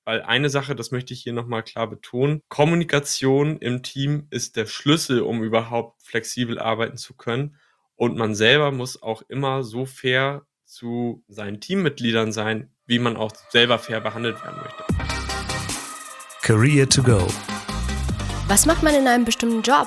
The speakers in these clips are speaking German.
Weil eine Sache, das möchte ich hier nochmal klar betonen, Kommunikation im Team ist der Schlüssel, um überhaupt flexibel arbeiten zu können. Und man selber muss auch immer so fair zu seinen Teammitgliedern sein, wie man auch selber fair behandelt werden möchte. Career to go. Was macht man in einem bestimmten Job?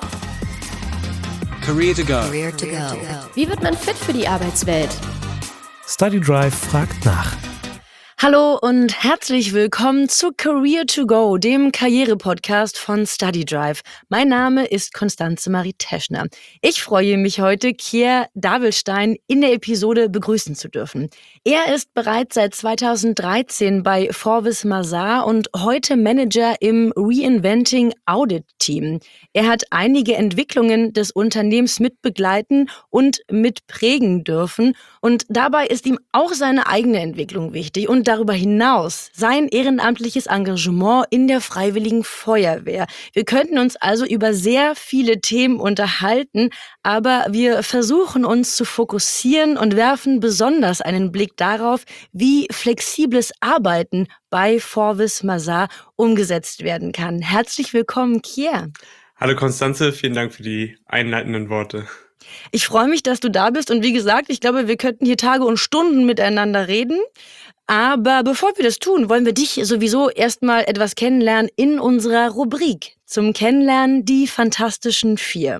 Career to go. Career to go. Wie wird man fit für die Arbeitswelt? StudyDrive fragt nach. Hallo und herzlich willkommen zu Career to Go, dem Karriere-Podcast von StudyDrive. Mein Name ist Constanze Marie Teschner. Ich freue mich heute, Kier Davelstein in der Episode begrüßen zu dürfen. Er ist bereits seit 2013 bei Forvis Mazars und heute Manager im Reinventing Audit Team. Er hat einige Entwicklungen des Unternehmens mitbegleiten und mitprägen dürfen und dabei ist ihm auch seine eigene Entwicklung wichtig und darüber hinaus sein ehrenamtliches Engagement in der Freiwilligen Feuerwehr. Wir könnten uns also über sehr viele Themen unterhalten, aber wir versuchen uns zu fokussieren und werfen besonders einen Blick darauf, wie flexibles Arbeiten bei Forvis Mazars umgesetzt werden kann. Herzlich willkommen, Kier. Hallo Constanze, vielen Dank für die einleitenden Worte. Ich freue mich, dass du da bist und wie gesagt, ich glaube, wir könnten hier Tage und Stunden miteinander reden. Aber bevor wir das tun, wollen wir dich sowieso erstmal etwas kennenlernen in unserer Rubrik zum Kennenlernen die Fantastischen Vier.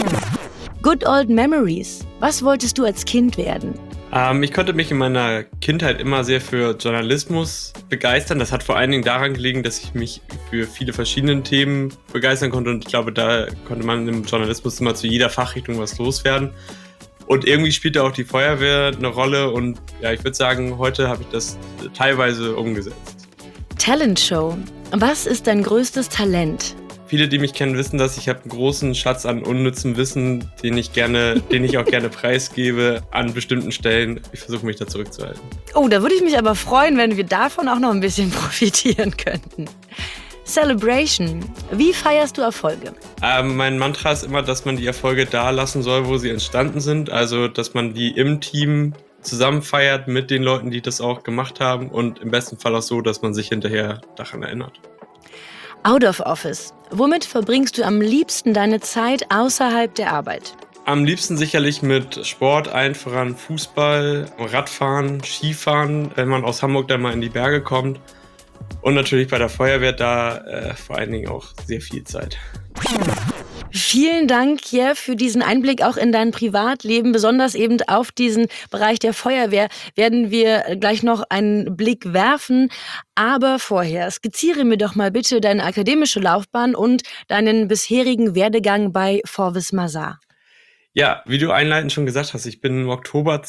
Good Old Memories. Was wolltest du als Kind werden? Ich konnte mich in meiner Kindheit immer sehr für Journalismus begeistern. Das hat vor allen Dingen daran gelegen, dass ich mich für viele verschiedene Themen begeistern konnte. Und ich glaube, da konnte man im Journalismus immer zu jeder Fachrichtung was loswerden. Und irgendwie spielte auch die Feuerwehr eine Rolle. Und ja, ich würde sagen, heute habe ich das teilweise umgesetzt. Talentshow. Was ist dein größtes Talent? Viele, die mich kennen, wissen, dass ich habe einen großen Schatz an unnützem Wissen, den ich auch gerne preisgebe an bestimmten Stellen. Ich versuche mich da zurückzuhalten. Oh, da würde ich mich aber freuen, wenn wir davon auch noch ein bisschen profitieren könnten. Celebration. Wie feierst du Erfolge? Mein Mantra ist immer, dass man die Erfolge da lassen soll, wo sie entstanden sind. Also, dass man die im Team zusammen feiert mit den Leuten, die das auch gemacht haben und im besten Fall auch so, dass man sich hinterher daran erinnert. Out of Office. Womit verbringst du am liebsten deine Zeit außerhalb der Arbeit? Am liebsten sicherlich mit Sport, allen voran Fußball, Radfahren, Skifahren, wenn man aus Hamburg dann mal in die Berge kommt. Und natürlich bei der Feuerwehr da vor allen Dingen auch sehr viel Zeit. Vielen Dank, Kier, für diesen Einblick auch in dein Privatleben, besonders eben auf diesen Bereich der Feuerwehr werden wir gleich noch einen Blick werfen. Aber vorher skizziere mir doch mal bitte deine akademische Laufbahn und deinen bisherigen Werdegang bei Forvis Mazars. Ja, wie du einleitend schon gesagt hast, ich bin im Oktober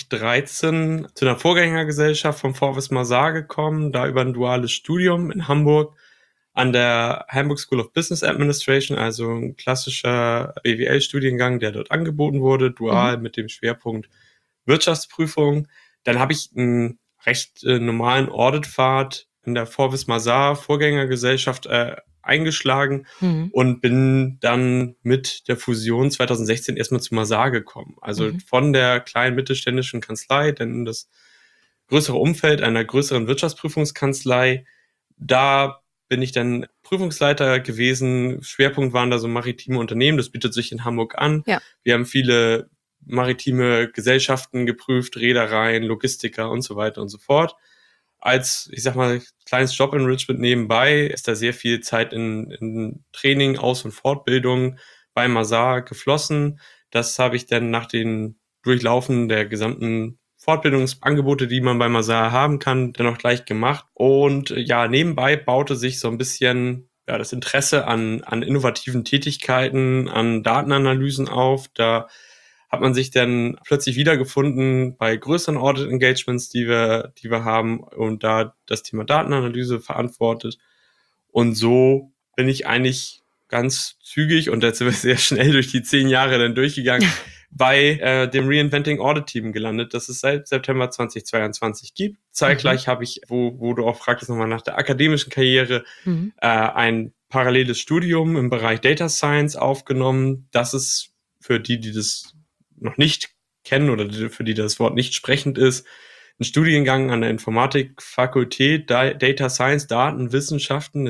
2013 zu einer Vorgängergesellschaft von Forvis Mazars gekommen, da über ein duales Studium in Hamburg an der Hamburg School of Business Administration, also ein klassischer BWL-Studiengang, der dort angeboten wurde, dual mit dem Schwerpunkt Wirtschaftsprüfung. Dann habe ich einen recht normalen Auditpfad in der Forvis Mazars Vorgängergesellschaft eingeschlagen und bin dann mit der Fusion 2016 erstmal zu Mazars gekommen. Also von der kleinen mittelständischen Kanzlei dann in das größere Umfeld einer größeren Wirtschaftsprüfungskanzlei. Da bin ich dann Prüfungsleiter gewesen. Schwerpunkt waren da so maritime Unternehmen. Das bietet sich in Hamburg an. Ja. Wir haben viele maritime Gesellschaften geprüft, Reedereien, Logistiker und so weiter und so fort. Als, ich sag mal, kleines Job-Enrichment nebenbei ist da sehr viel Zeit in Training, Aus- und Fortbildung bei Mazars geflossen. Das habe ich dann nach den Durchlaufen der gesamten Fortbildungsangebote, die man bei Mazars haben kann, dann auch gleich gemacht. Und ja, nebenbei baute sich so ein bisschen das Interesse an innovativen Tätigkeiten, an Datenanalysen auf. Da hat man sich dann plötzlich wiedergefunden bei größeren Audit-Engagements, die wir haben und da das Thema Datenanalyse verantwortet. Und so bin ich eigentlich ganz zügig und jetzt sind wir sehr schnell durch die 10 Jahre dann durchgegangen, bei dem Reinventing Audit Team gelandet, das es seit September 2022 gibt. Zeitgleich habe ich, wo du auch fragtest nochmal nach der akademischen Karriere, ein paralleles Studium im Bereich Data Science aufgenommen. Das ist für die das noch nicht kennen oder für die das Wort nicht sprechend ist, ein Studiengang an der Informatikfakultät, Data Science, Datenwissenschaften.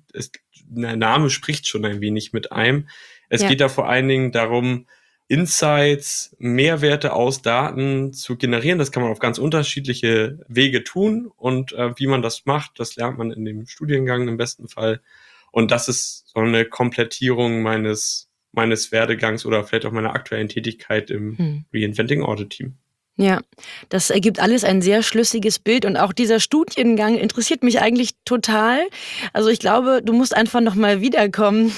Der Name spricht schon ein wenig mit einem. Es geht da vor allen Dingen darum, Insights, Mehrwerte aus Daten zu generieren. Das kann man auf ganz unterschiedliche Wege tun. Und wie man das macht, das lernt man in dem Studiengang im besten Fall. Und das ist so eine Komplettierung meines Werdegangs oder vielleicht auch meiner aktuellen Tätigkeit im Reinventing Audit Team. Ja, das ergibt alles ein sehr schlüssiges Bild und auch dieser Studiengang interessiert mich eigentlich total. Also ich glaube, du musst einfach nochmal wiederkommen.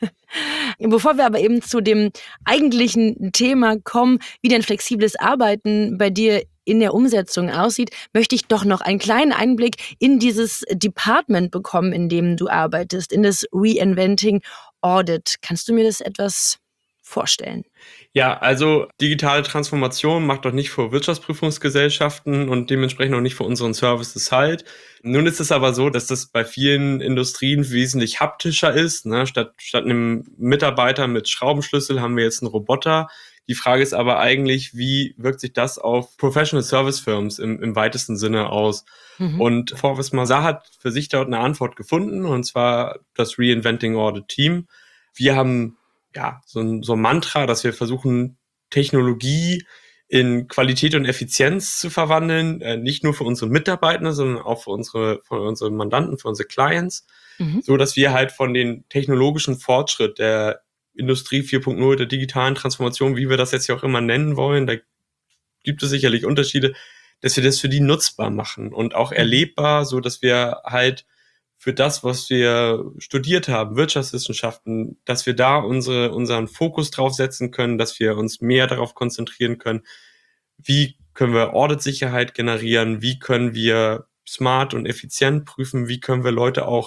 Bevor wir aber eben zu dem eigentlichen Thema kommen, wie denn flexibles Arbeiten bei dir in der Umsetzung aussieht, möchte ich doch noch einen kleinen Einblick in dieses Department bekommen, in dem du arbeitest, in das Reinventing Audit. Kannst du mir das etwas vorstellen? Ja, also digitale Transformation macht doch nicht vor Wirtschaftsprüfungsgesellschaften und dementsprechend auch nicht vor unseren Services halt. Nun ist es aber so, dass das bei vielen Industrien wesentlich haptischer ist. Ne? Statt einem Mitarbeiter mit Schraubenschlüssel haben wir jetzt einen Roboter. Die Frage ist aber eigentlich, wie wirkt sich das auf Professional Service Firms im weitesten Sinne aus? Und Forvis Mazars hat für sich dort eine Antwort gefunden, und zwar das Reinventing Audit Team. Wir haben so ein Mantra, dass wir versuchen, Technologie in Qualität und Effizienz zu verwandeln, nicht nur für unsere Mitarbeiter, sondern auch für unsere Mandanten, für unsere Clients, so dass wir halt von den technologischen Fortschritt der Industrie 4.0, der digitalen Transformation, wie wir das jetzt ja auch immer nennen wollen, da gibt es sicherlich Unterschiede, dass wir das für die nutzbar machen und auch erlebbar, so dass wir halt für das, was wir studiert haben, Wirtschaftswissenschaften, dass wir da unseren Fokus drauf setzen können, dass wir uns mehr darauf konzentrieren können, wie können wir Audit-Sicherheit generieren, wie können wir smart und effizient prüfen, wie können wir Leute auch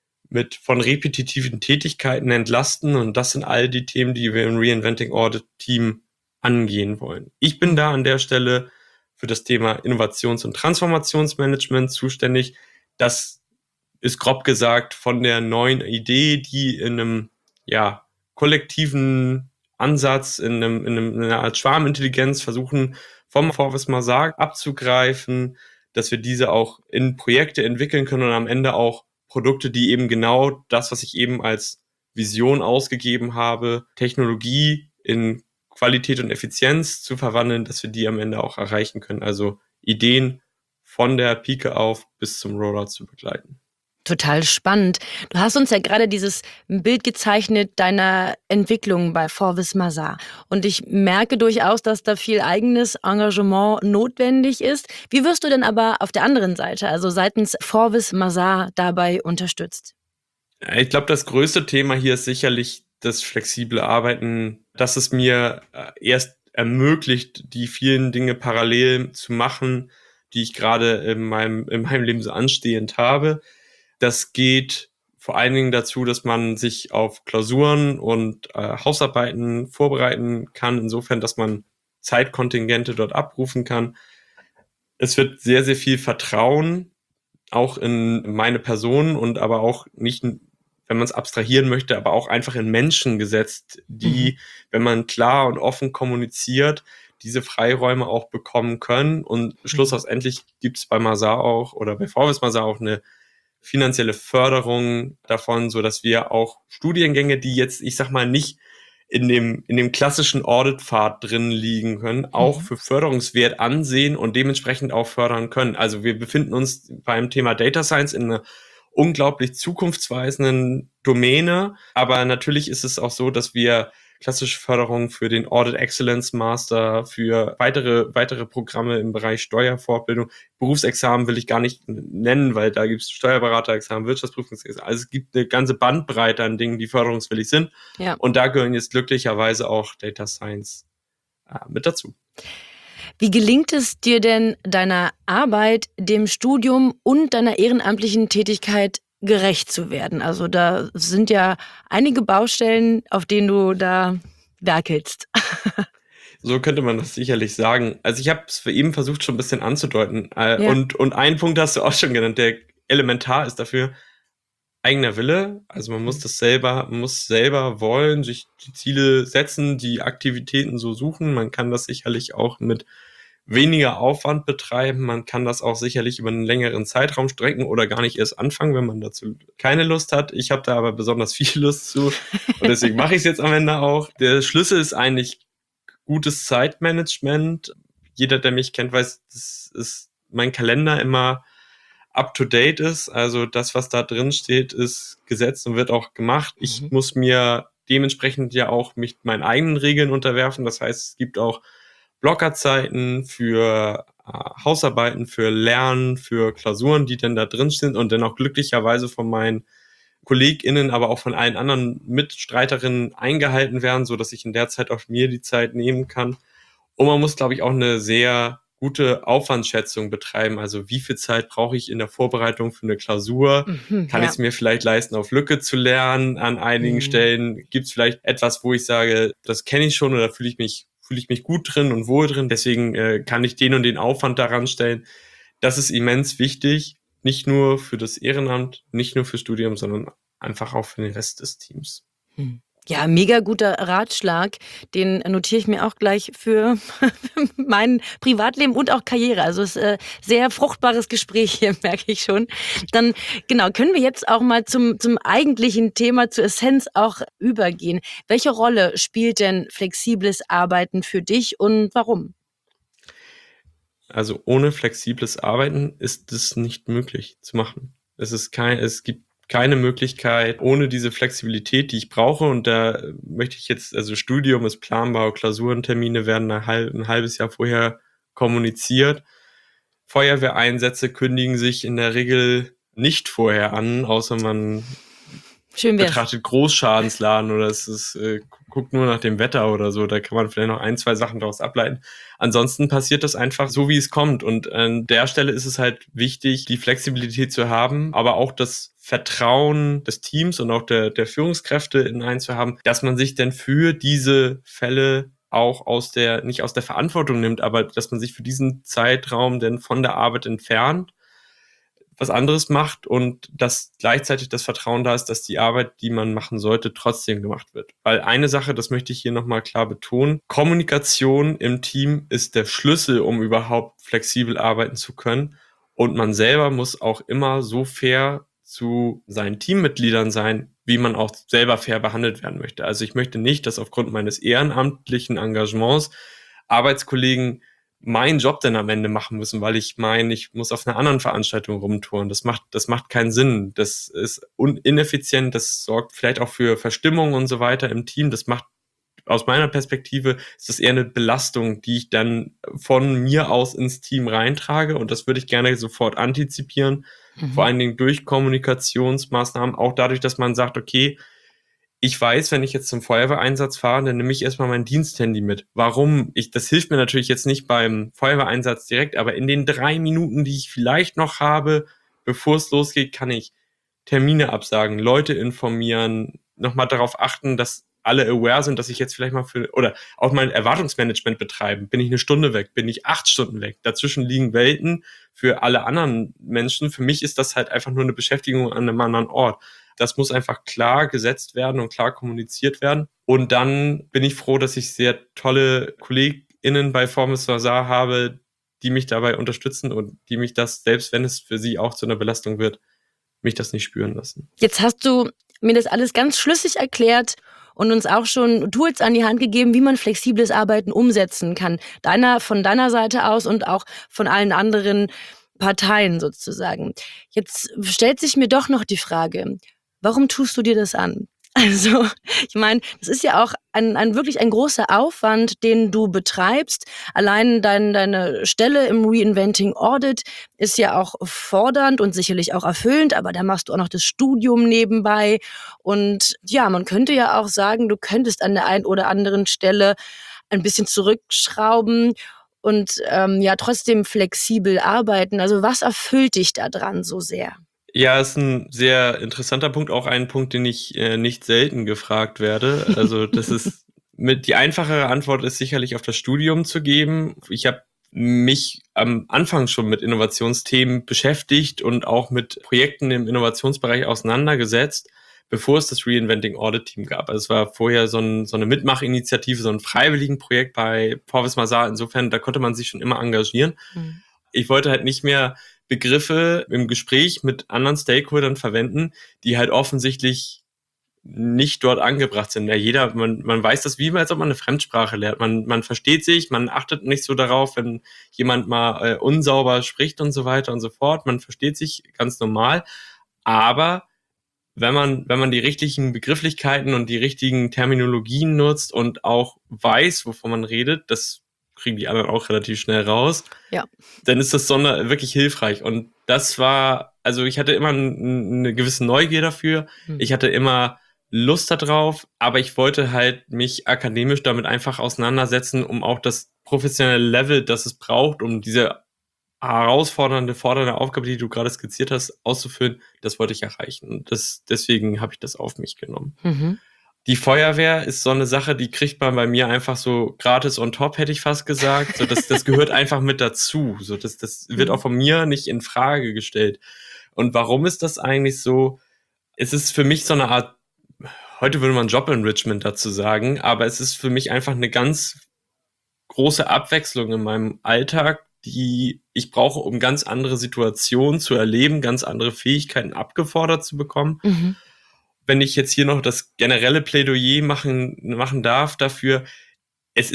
von repetitiven Tätigkeiten entlasten, und das sind all die Themen, die wir im Reinventing Audit Team angehen wollen. Ich bin da an der Stelle für das Thema Innovations- und Transformationsmanagement zuständig. Das ist grob gesagt von der neuen Idee, die in einem kollektiven Ansatz, in einer Art Schwarmintelligenz versuchen, vom Forvis Mazars abzugreifen, dass wir diese auch in Projekte entwickeln können und am Ende auch Produkte, die eben genau das, was ich eben als Vision ausgegeben habe, Technologie in Qualität und Effizienz zu verwandeln, dass wir die am Ende auch erreichen können. Also Ideen von der Pike auf bis zum Rollout zu begleiten. Total spannend. Du hast uns ja gerade dieses Bild gezeichnet deiner Entwicklung bei Forvis Mazars. Und ich merke durchaus, dass da viel eigenes Engagement notwendig ist. Wie wirst du denn aber auf der anderen Seite, also seitens Forvis Mazars, dabei unterstützt? Ich glaube, das größte Thema hier ist sicherlich das flexible Arbeiten, dass es mir erst ermöglicht, die vielen Dinge parallel zu machen, die ich gerade in meinem Leben so anstehend habe. Das geht vor allen Dingen dazu, dass man sich auf Klausuren und Hausarbeiten vorbereiten kann, insofern, dass man Zeitkontingente dort abrufen kann. Es wird sehr, sehr viel Vertrauen auch in meine Person und aber auch nicht, wenn man es abstrahieren möchte, aber auch einfach in Menschen gesetzt, die, wenn man klar und offen kommuniziert, diese Freiräume auch bekommen können. Und schlussendlich gibt es bei Mazars auch oder bei Forvis Mazars auch eine finanzielle Förderung davon, so dass wir auch Studiengänge, die jetzt, ich sag mal, nicht in dem klassischen Audit-Pfad drin liegen können, auch für förderungswert ansehen und dementsprechend auch fördern können. Also wir befinden uns beim Thema Data Science in einer unglaublich zukunftsweisenden Domäne, aber natürlich ist es auch so, dass wir klassische Förderung für den Audit Excellence Master, für weitere Programme im Bereich Steuerfortbildung, Berufsexamen will ich gar nicht nennen, weil da gibt es Steuerberaterexamen, Wirtschaftsprüfungsexamen, also es gibt eine ganze Bandbreite an Dingen, die förderungswillig sind. Ja. Und da gehören jetzt glücklicherweise auch Data Science mit dazu. Wie gelingt es dir denn, deiner Arbeit, dem Studium und deiner ehrenamtlichen Tätigkeit gerecht zu werden? Also da sind ja einige Baustellen, auf denen du da werkelst. So könnte man das sicherlich sagen. Also ich habe es eben versucht, schon ein bisschen anzudeuten. Und einen Punkt hast du auch schon genannt, der elementar ist dafür: eigener Wille. Also man muss selber wollen, sich die Ziele setzen, die Aktivitäten so suchen. Man kann das sicherlich auch mit weniger Aufwand betreiben. Man kann das auch sicherlich über einen längeren Zeitraum strecken oder gar nicht erst anfangen, wenn man dazu keine Lust hat. Ich habe da aber besonders viel Lust zu und deswegen mache ich es jetzt am Ende auch. Der Schlüssel ist eigentlich gutes Zeitmanagement. Jeder, der mich kennt, weiß, dass mein Kalender immer up-to-date ist. Also das, was da drin steht, ist gesetzt und wird auch gemacht. Ich muss mir dementsprechend ja auch mich meinen eigenen Regeln unterwerfen. Das heißt, es gibt auch Blockerzeiten für Hausarbeiten, für Lernen, für Klausuren, die dann da drin sind und dann auch glücklicherweise von meinen KollegInnen, aber auch von allen anderen Mitstreiterinnen eingehalten werden, so dass ich in der Zeit auch mir die Zeit nehmen kann. Und man muss, glaube ich, auch eine sehr gute Aufwandschätzung betreiben. Also wie viel Zeit brauche ich in der Vorbereitung für eine Klausur? Kann ich es mir vielleicht leisten, auf Lücke zu lernen? An einigen Stellen gibt es vielleicht etwas, wo ich sage, das kenne ich schon oder fühle ich mich gut drin und wohl drin. Deswegen kann ich den und den Aufwand daran stellen. Das ist immens wichtig. Nicht nur für das Ehrenamt, nicht nur fürs Studium, sondern einfach auch für den Rest des Teams. Ja, mega guter Ratschlag. Den notiere ich mir auch gleich für mein Privatleben und auch Karriere. Also es ist ein sehr fruchtbares Gespräch hier, merke ich schon. Dann genau, können wir jetzt auch mal zum eigentlichen Thema, zur Essenz auch übergehen. Welche Rolle spielt denn flexibles Arbeiten für dich und warum? Also ohne flexibles Arbeiten ist es nicht möglich zu machen. Es gibt keine Möglichkeit ohne diese Flexibilität, die ich brauche. Und da möchte ich jetzt, also Studium ist planbar, Klausurentermine werden ein halbes Jahr vorher kommuniziert. Feuerwehreinsätze kündigen sich in der Regel nicht vorher an, außer man betrachtet Großschadensladen oder guckt nur nach dem Wetter oder so. Da kann man vielleicht noch 1, 2 Sachen daraus ableiten. Ansonsten passiert das einfach so, wie es kommt. Und an der Stelle ist es halt wichtig, die Flexibilität zu haben, aber auch das Vertrauen des Teams und auch der Führungskräfte in einen zu haben, dass man sich denn für diese Fälle auch nicht aus der Verantwortung nimmt, aber dass man sich für diesen Zeitraum denn von der Arbeit entfernt, was anderes macht und dass gleichzeitig das Vertrauen da ist, dass die Arbeit, die man machen sollte, trotzdem gemacht wird. Weil eine Sache, das möchte ich hier nochmal klar betonen, Kommunikation im Team ist der Schlüssel, um überhaupt flexibel arbeiten zu können. Und man selber muss auch immer so fair zu seinen Teammitgliedern sein, wie man auch selber fair behandelt werden möchte. Also ich möchte nicht, dass aufgrund meines ehrenamtlichen Engagements Arbeitskollegen meinen Job dann am Ende machen müssen, weil ich muss auf einer anderen Veranstaltung rumtouren. Das macht keinen Sinn. Das ist ineffizient. Das sorgt vielleicht auch für Verstimmung und so weiter im Team. Das macht aus meiner Perspektive ist das eher eine Belastung, die ich dann von mir aus ins Team reintrage. Und das würde ich gerne sofort antizipieren. Vor allen Dingen durch Kommunikationsmaßnahmen. Auch dadurch, dass man sagt, okay, ich weiß, wenn ich jetzt zum Feuerwehreinsatz fahre, dann nehme ich erstmal mein Diensthandy mit. Warum? Das hilft mir natürlich jetzt nicht beim Feuerwehreinsatz direkt, aber in den 3 Minuten, die ich vielleicht noch habe, bevor es losgeht, kann ich Termine absagen, Leute informieren, nochmal darauf achten, dass alle aware sind, dass ich jetzt vielleicht mal oder auch mein Erwartungsmanagement betreiben. Bin ich 1 Stunde weg? Bin ich 8 Stunden weg? Dazwischen liegen Welten für alle anderen Menschen. Für mich ist das halt einfach nur eine Beschäftigung an einem anderen Ort. Das muss einfach klar gesetzt werden und klar kommuniziert werden. Und dann bin ich froh, dass ich sehr tolle KollegInnen bei Forvis Mazars habe, die mich dabei unterstützen und die mich das, selbst wenn es für sie auch zu einer Belastung wird, mich das nicht spüren lassen. Jetzt hast du mir das alles ganz schlüssig erklärt und uns auch schon Tools an die Hand gegeben, wie man flexibles Arbeiten umsetzen kann. Von deiner Seite aus und auch von allen anderen Parteien sozusagen. Jetzt stellt sich mir doch noch die Frage, warum tust du dir das an? Also, ich meine, das ist ja auch wirklich ein großer Aufwand, den du betreibst. Allein deine Stelle im Reinventing Audit ist ja auch fordernd und sicherlich auch erfüllend, aber da machst du auch noch das Studium nebenbei. Und ja, man könnte ja auch sagen, du könntest an der einen oder anderen Stelle ein bisschen zurückschrauben und trotzdem flexibel arbeiten. Also was erfüllt dich da dran so sehr? Ja, ist ein sehr interessanter Punkt, auch ein Punkt, den ich nicht selten gefragt werde. Also das ist die einfachere Antwort ist sicherlich auf das Studium zu geben. Ich habe mich am Anfang schon mit Innovationsthemen beschäftigt und auch mit Projekten im Innovationsbereich auseinandergesetzt. bevor es das Reinventing Audit Team gab. Also es war vorher so eine Mitmachinitiative, so ein Freiwilligenprojekt bei Forvis Mazars. Insofern, da konnte man sich schon immer engagieren. Mhm. Ich wollte halt nicht mehr Begriffe im Gespräch mit anderen Stakeholdern verwenden, die halt offensichtlich nicht dort angebracht sind. Ja, man weiß das, wie als ob man eine Fremdsprache lernt. Man versteht sich, man achtet nicht so darauf, wenn jemand mal unsauber spricht und so weiter und so fort. Man versteht sich ganz normal. Aber wenn man die richtigen Begrifflichkeiten und die richtigen Terminologien nutzt und auch weiß, wovon man redet, das kriegen die anderen auch relativ schnell raus, ja, dann ist das wirklich hilfreich. Und das war, also ich hatte immer eine gewisse Neugier dafür. Ich hatte immer Lust darauf, aber ich wollte halt mich akademisch damit einfach auseinandersetzen, um auch das professionelle Level, das es braucht, um diese fordernde Aufgabe, die du gerade skizziert hast, auszuführen, das wollte ich erreichen. Und deswegen habe ich das auf mich genommen. Mhm. Die Feuerwehr ist so eine Sache, die kriegt man bei mir einfach so gratis on top, hätte ich fast gesagt. So, das gehört einfach mit dazu. So, das wird auch von mir nicht in Frage gestellt. Und warum ist das eigentlich so? Es ist für mich so eine Art, heute würde man Job-Enrichment dazu sagen, aber es ist für mich einfach eine ganz große Abwechslung in meinem Alltag, die ich brauche, um ganz andere Situationen zu erleben, ganz andere Fähigkeiten abgefordert zu bekommen. Mhm. Wenn ich jetzt hier noch das generelle Plädoyer machen darf dafür, es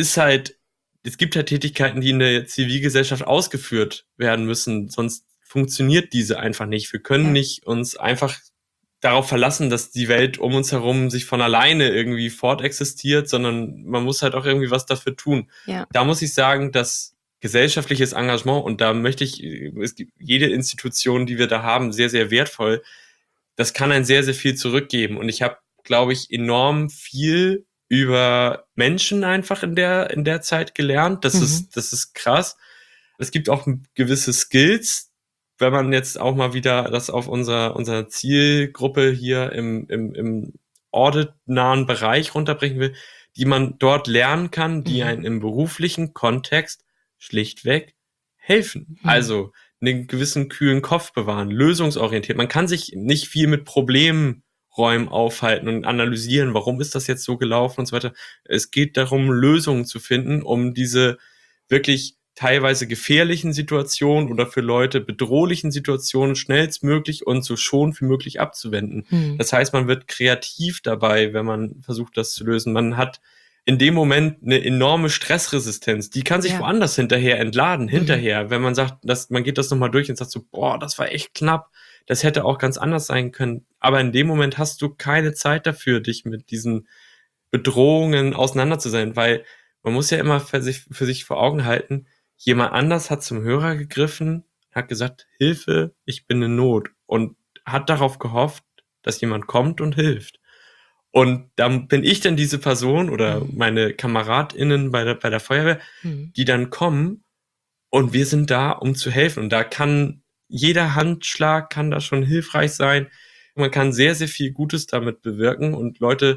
gibt halt Tätigkeiten, die in der Zivilgesellschaft ausgeführt werden müssen, sonst funktioniert diese einfach nicht. Wir können nicht uns einfach darauf verlassen, dass die Welt um uns herum sich von alleine irgendwie fortexistiert, sondern man muss halt auch irgendwie was dafür tun. Ja. Da muss ich sagen, dass gesellschaftliches Engagement, und da es gibt jede Institution, die wir da haben, sehr, sehr wertvoll. Das kann ein sehr, sehr viel zurückgeben. Und ich habe, glaube ich, enorm viel über Menschen einfach in der Zeit gelernt. Das ist krass. Es gibt auch gewisse Skills, wenn man jetzt auch mal wieder das auf unserer Zielgruppe hier im auditnahen Bereich runterbringen will, die man dort lernen kann, die einen im beruflichen Kontext schlichtweg helfen. Also einen gewissen kühlen Kopf bewahren, lösungsorientiert. Man kann sich nicht viel mit Problemräumen aufhalten und analysieren, warum ist das jetzt so gelaufen und so weiter. Es geht darum, Lösungen zu finden, um diese wirklich teilweise gefährlichen Situationen oder für Leute bedrohlichen Situationen schnellstmöglich und so schon wie möglich abzuwenden. Das heißt, man wird kreativ dabei, wenn man versucht, das zu lösen. Man hat in dem Moment eine enorme Stressresistenz. Die kann sich woanders hinterher entladen, wenn man sagt, man geht das nochmal durch und sagt so, boah, das war echt knapp, das hätte auch ganz anders sein können. Aber in dem Moment hast du keine Zeit dafür, dich mit diesen Bedrohungen auseinanderzusetzen, weil man muss ja immer für sich vor Augen halten, jemand anders hat zum Hörer gegriffen, hat gesagt, Hilfe, ich bin in Not, und hat darauf gehofft, dass jemand kommt und hilft. Und dann bin ich dann diese Person oder meine KameradInnen bei der Feuerwehr, die dann kommen, und wir sind da, um zu helfen. Und da kann jeder Handschlag kann da schon hilfreich sein. Man kann sehr, sehr viel Gutes damit bewirken, und Leute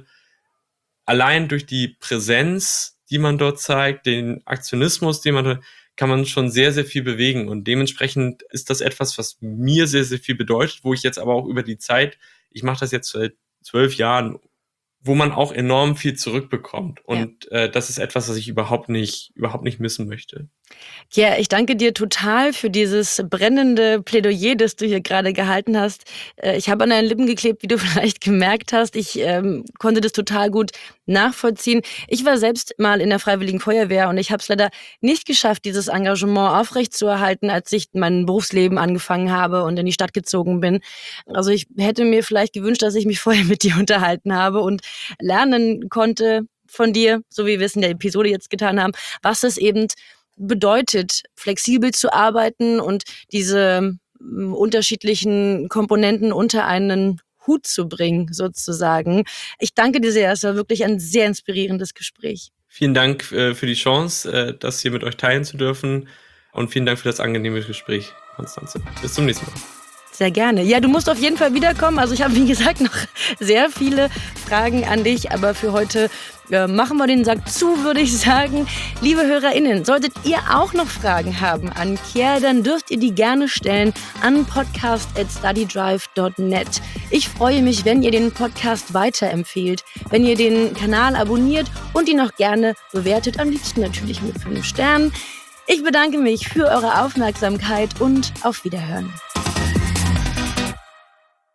allein durch die Präsenz, die man dort zeigt, den Aktionismus, kann man schon sehr, sehr viel bewegen. Und dementsprechend ist das etwas, was mir sehr, sehr viel bedeutet, wo ich jetzt aber auch über die Zeit, ich mache das jetzt seit 12 Jahren, wo man auch enorm viel zurückbekommt. Und das ist etwas, was ich überhaupt nicht missen möchte. Ja, ich danke dir total für dieses brennende Plädoyer, das du hier gerade gehalten hast. Ich habe an deinen Lippen geklebt, wie du vielleicht gemerkt hast. Ich konnte das total gut nachvollziehen. Ich war selbst mal in der Freiwilligen Feuerwehr, und ich habe es leider nicht geschafft, dieses Engagement aufrechtzuerhalten, als ich mein Berufsleben angefangen habe und in die Stadt gezogen bin. Also ich hätte mir vielleicht gewünscht, dass ich mich vorher mit dir unterhalten habe und lernen konnte von dir, so wie wir es in der Episode jetzt getan haben, was es eben bedeutet, flexibel zu arbeiten und diese unterschiedlichen Komponenten unter einen Hut zu bringen, sozusagen. Ich danke dir sehr, es war wirklich ein sehr inspirierendes Gespräch. Vielen Dank für die Chance, das hier mit euch teilen zu dürfen, und vielen Dank für das angenehme Gespräch, Konstanze. Bis zum nächsten Mal. Sehr gerne. Ja, du musst auf jeden Fall wiederkommen. Also ich habe, wie gesagt, noch sehr viele Fragen an dich, aber für heute machen wir den Sack zu, würde ich sagen. Liebe HörerInnen, solltet ihr auch noch Fragen haben an Kier, dann dürft ihr die gerne stellen an podcast@studydrive.net. Ich freue mich, wenn ihr den Podcast weiterempfehlt, wenn ihr den Kanal abonniert und ihn auch gerne bewertet, am liebsten natürlich mit 5 Sternen. Ich bedanke mich für eure Aufmerksamkeit und auf Wiederhören.